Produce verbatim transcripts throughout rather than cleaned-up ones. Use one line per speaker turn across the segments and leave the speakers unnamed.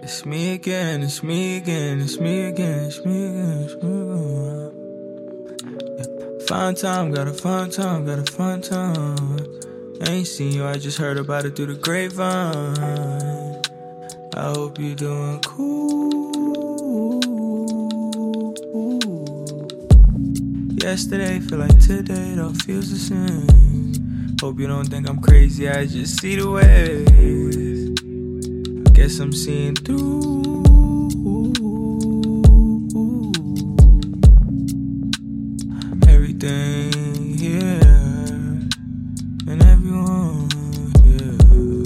It's me again, it's me again, it's me again, it's me again, it's me again. Yeah. Fun time, got a fun time, got a fun time. Ain't seen you, I just heard about it through the grapevine. I hope you're doing cool. Yesterday feel like today, it all feels the same. Hope you don't think I'm crazy, I just see the waves. Guess I'm seeing through. Everything here and everyone here.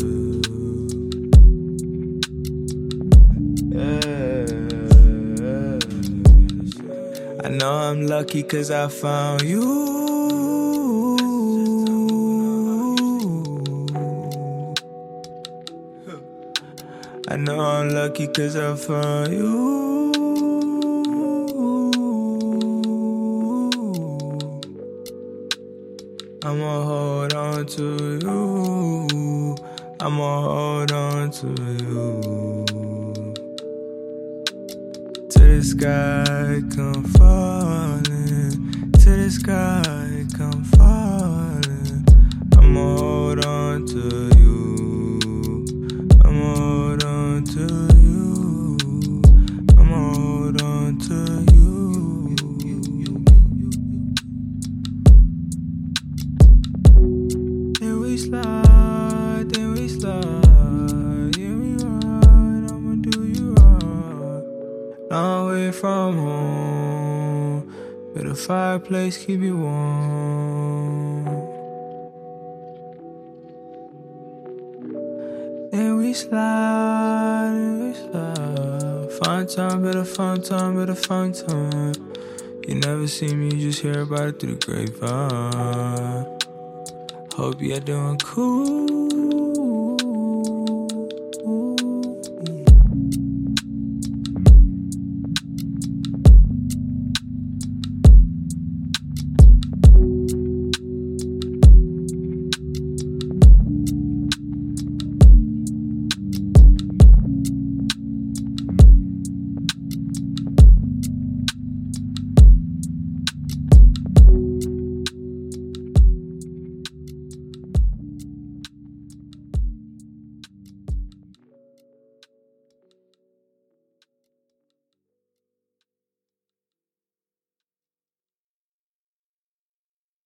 Yeah. I know I'm lucky cause I found you. I know I'm lucky cause I found you. I'ma hold on to you. I'ma hold on to you. Till the sky come falling, till the sky come falling. I'ma hold on to you. I'ma hold on to you. I'ma hold on to you. Then we slide, then we slide. Yeah, we ride, I'ma do you right. Long way from home, but a fireplace keep you warm. Then we slide, then we slide. Fun time, but a fun time, but a fun time. You never see me, you just hear about it through the grapevine. Hope you're doing cool.